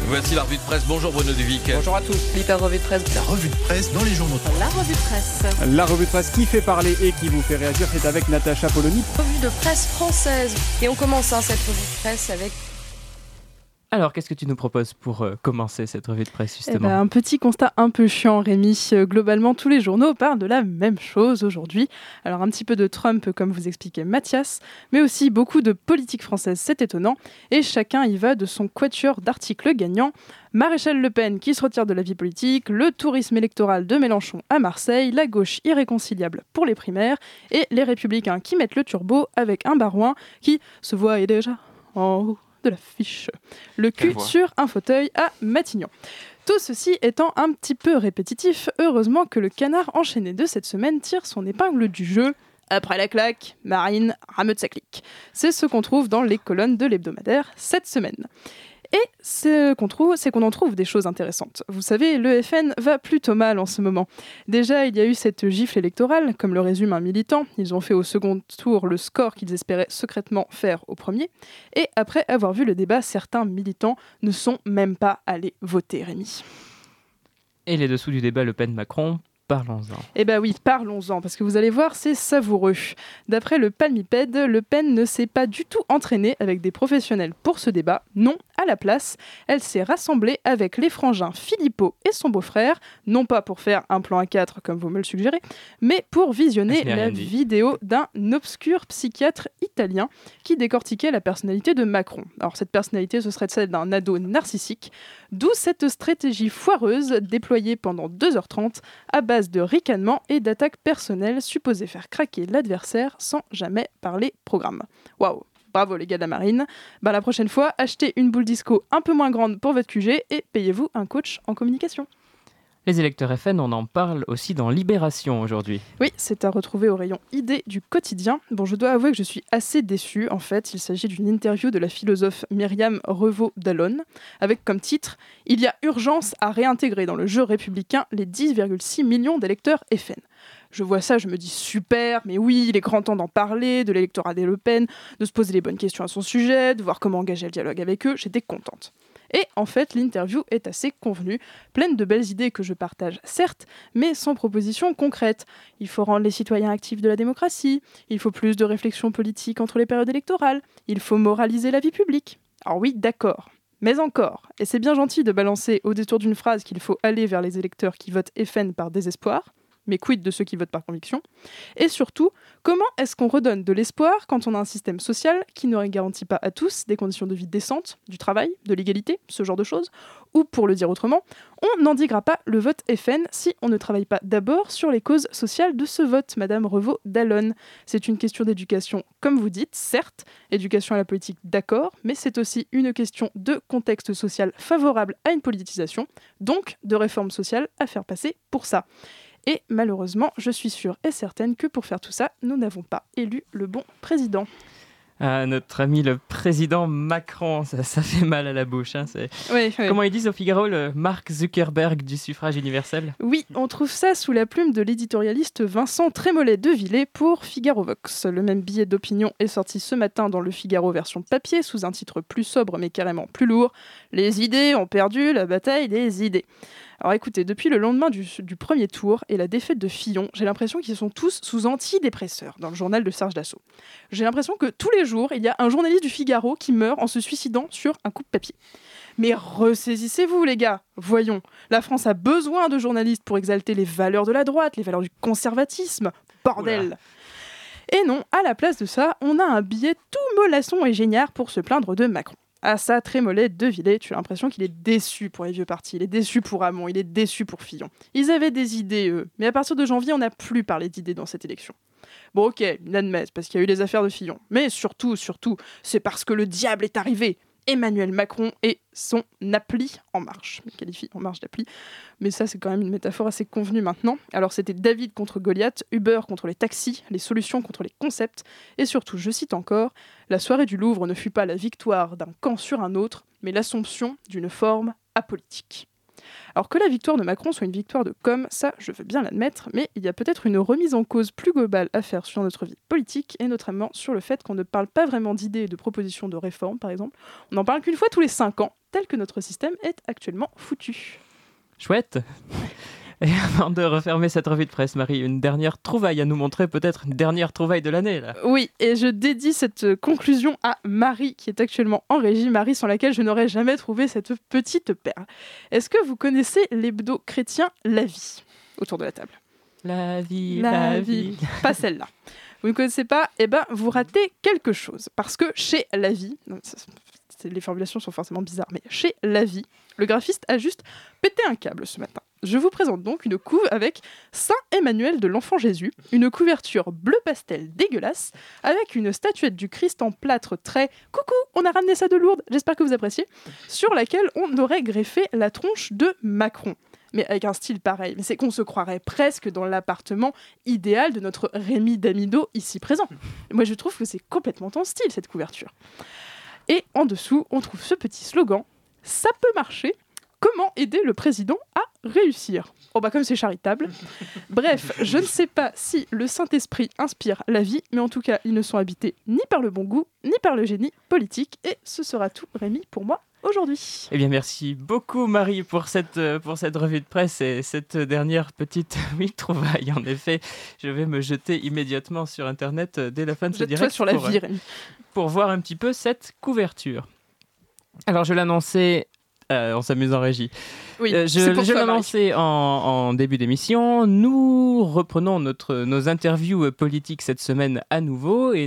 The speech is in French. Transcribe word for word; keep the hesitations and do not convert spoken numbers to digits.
Voici la revue de presse. Bonjour Bruno Duvic. Bonjour à tous. L'hyper revue de presse. La revue de presse dans les journaux. La revue de presse. La revue de presse qui fait parler et qui vous fait réagir, c'est avec Natacha Polony. Revue de presse française. Et on commence hein, cette revue de presse avec... Alors, qu'est-ce que tu nous proposes pour euh, commencer cette revue de presse, justement ? Eh ben, un petit constat un peu chiant, Rémi. Euh, globalement, tous les journaux parlent de la même chose aujourd'hui. Alors, un petit peu de Trump, comme vous expliquait Mathias, mais aussi beaucoup de politique française, c'est étonnant. Et chacun y va de son quatuor d'articles gagnants. Maréchal Le Pen qui se retire de la vie politique, le tourisme électoral de Mélenchon à Marseille, la gauche irréconciliable pour les primaires, et les républicains qui mettent le turbo avec un barouin qui se voit et déjà en haut de l'affiche. Le cul sur un fauteuil à Matignon. Tout ceci étant un petit peu répétitif, heureusement que le canard enchaîné de cette semaine tire son épingle du jeu. Après la claque, Marine rameute sa clique. C'est ce qu'on trouve dans les colonnes de l'hebdomadaire cette semaine. Et ce qu'on trouve, c'est qu'on en trouve des choses intéressantes. Vous savez, le F N va plutôt mal en ce moment. Déjà, il y a eu cette gifle électorale, comme le résume un militant. Ils ont fait au second tour le score qu'ils espéraient secrètement faire au premier. Et après avoir vu le débat, certains militants ne sont même pas allés voter, Rémi. Et les dessous du débat Le Pen-Macron, parlons-en. Eh bien oui, parlons-en, parce que vous allez voir, c'est savoureux. D'après le Palmipède, Le Pen ne s'est pas du tout entraînée avec des professionnels pour ce débat. Non, à la place, elle s'est rassemblée avec les frangins Philippot et son beau-frère, non pas pour faire un plan A quatre, comme vous me le suggérez, mais pour visionner la vidéo d'un obscur psychiatre italien qui décortiquait la personnalité de Macron. Alors cette personnalité, ce serait celle d'un ado narcissique, d'où cette stratégie foireuse déployée pendant deux heures trente à base de ricanements et d'attaques personnelles supposées faire craquer l'adversaire sans jamais parler programme. Waouh, bravo les gars de la marine. Bah, la prochaine fois, achetez une boule disco un peu moins grande pour votre Q G et payez-vous un coach en communication. Les électeurs F N, on en parle aussi dans Libération aujourd'hui. Oui, c'est à retrouver au rayon idées du quotidien. Bon, je dois avouer que je suis assez déçue. En fait, il s'agit d'une interview de la philosophe Myriam Revaud-Dallon, avec comme titre « Il y a urgence à réintégrer dans le jeu républicain les dix virgule six millions d'électeurs F N ». Je vois ça, je me dis super, mais oui, il est grand temps d'en parler, de l'électorat des Le Pen, de se poser les bonnes questions à son sujet, de voir comment engager le dialogue avec eux, j'étais contente. Et en fait, l'interview est assez convenue, pleine de belles idées que je partage, certes, mais sans propositions concrètes. Il faut rendre les citoyens actifs de la démocratie, il faut plus de réflexion politique entre les périodes électorales, il faut moraliser la vie publique. Alors oui, d'accord. Mais encore, et c'est bien gentil de balancer au détour d'une phrase qu'il faut aller vers les électeurs qui votent F N par désespoir, mais quid de ceux qui votent par conviction ? Et surtout, comment est-ce qu'on redonne de l'espoir quand on a un système social qui ne garantit pas à tous des conditions de vie décentes, du travail, de l'égalité, ce genre de choses ? Ou pour le dire autrement, on n'endiguera pas le vote F N si on ne travaille pas d'abord sur les causes sociales de ce vote, Madame Revaud-Dallon. C'est une question d'éducation, comme vous dites, certes, éducation à la politique, d'accord, mais c'est aussi une question de contexte social favorable à une politisation, donc de réforme sociale à faire passer pour ça. Et malheureusement, je suis sûre et certaine que pour faire tout ça, nous n'avons pas élu le bon président. Ah, notre ami le président Macron, ça, ça fait mal à la bouche. Hein, c'est... Oui, oui. Comment ils disent au Figaro, le Mark Zuckerberg du suffrage universel ? Oui, on trouve ça sous la plume de l'éditorialiste Vincent Trémollet de Villers pour Figaro Vox. Le même billet d'opinion est sorti ce matin dans le Figaro version papier sous un titre plus sobre mais carrément plus lourd. Les idées ont perdu la bataille des idées. Alors écoutez, depuis le lendemain du, du premier tour et la défaite de Fillon, j'ai l'impression qu'ils sont tous sous antidépresseurs dans le journal de Serge Dassault. J'ai l'impression que tous les jours, il y a un journaliste du Figaro qui meurt en se suicidant sur un coupe-papier. Mais ressaisissez-vous les gars, voyons, la France a besoin de journalistes pour exalter les valeurs de la droite, les valeurs du conservatisme, bordel. Oula. Et non, à la place de ça, on a un billet tout mollasson et géniard pour se plaindre de Macron. Ah ça, Trémollet de Villers, tu as l'impression qu'il est déçu pour les vieux partis, il est déçu pour Hamon, il est déçu pour Fillon. Ils avaient des idées, eux, mais à partir de janvier, on n'a plus parlé d'idées dans cette élection. Bon ok, ils l'admettent, parce qu'il y a eu les affaires de Fillon. Mais surtout, surtout, c'est parce que le diable est arrivé. Emmanuel Macron et son appli En Marche. Il qualifie En Marche d'appli. Mais ça, c'est quand même une métaphore assez convenue maintenant. Alors, c'était David contre Goliath, Uber contre les taxis, les solutions contre les concepts. Et surtout, je cite encore, « La soirée du Louvre ne fut pas la victoire d'un camp sur un autre, mais l'assomption d'une forme apolitique. » Alors que la victoire de Macron soit une victoire de com', ça je veux bien l'admettre, mais il y a peut-être une remise en cause plus globale à faire sur notre vie politique, et notamment sur le fait qu'on ne parle pas vraiment d'idées et de propositions de réforme, par exemple. On n'en parle qu'une fois tous les cinq ans, tel que notre système est actuellement foutu. Chouette. Et avant de refermer cette revue de presse, Marie, une dernière trouvaille à nous montrer, peut-être une dernière trouvaille de l'année, là. Oui, et je dédie cette conclusion à Marie, qui est actuellement en régie, Marie sans laquelle je n'aurais jamais trouvé cette petite perle. Est-ce que vous connaissez l'hebdo chrétien La Vie, autour de la table? La vie, La, la vie. vie. Pas celle-là. Vous ne connaissez pas? Eh ben, vous ratez quelque chose. Parce que chez La Vie, non, ça, c'est- les formulations sont forcément bizarres, mais chez La Vie, le graphiste a juste pété un câble ce matin. Je vous présente donc une couve avec Saint Emmanuel de l'Enfant Jésus, une couverture bleu pastel dégueulasse, avec une statuette du Christ en plâtre très « Coucou, on a ramené ça de Lourdes, j'espère que vous appréciez », sur laquelle on aurait greffé la tronche de Macron. Mais avec un style pareil, mais c'est qu'on se croirait presque dans l'appartement idéal de notre Rémi Damido ici présent. Moi je trouve que c'est complètement ton style cette couverture. Et en dessous, on trouve ce petit slogan « Ça peut marcher ». Comment aider le président à réussir? Oh bah comme c'est charitable. Bref, je ne sais pas si le Saint-Esprit inspire la vie, mais en tout cas, ils ne sont habités ni par le bon goût, ni par le génie politique. Et ce sera tout, Rémi, pour moi, aujourd'hui. Eh bien, merci beaucoup, Marie, pour cette, euh, pour cette revue de presse et cette dernière petite oui, trouvaille. En effet, je vais me jeter immédiatement sur Internet euh, dès la fin de ce Jette-toi direct sur la pour, vie, euh, Rémi. pour voir un petit peu cette couverture. Alors, je l'annonçais... Euh, on s'amuse en régie. Oui, Euh, c'est je pour je toi, l'annonçais en, en début d'émission. Nous reprenons notre, nos interviews politiques cette semaine à nouveau et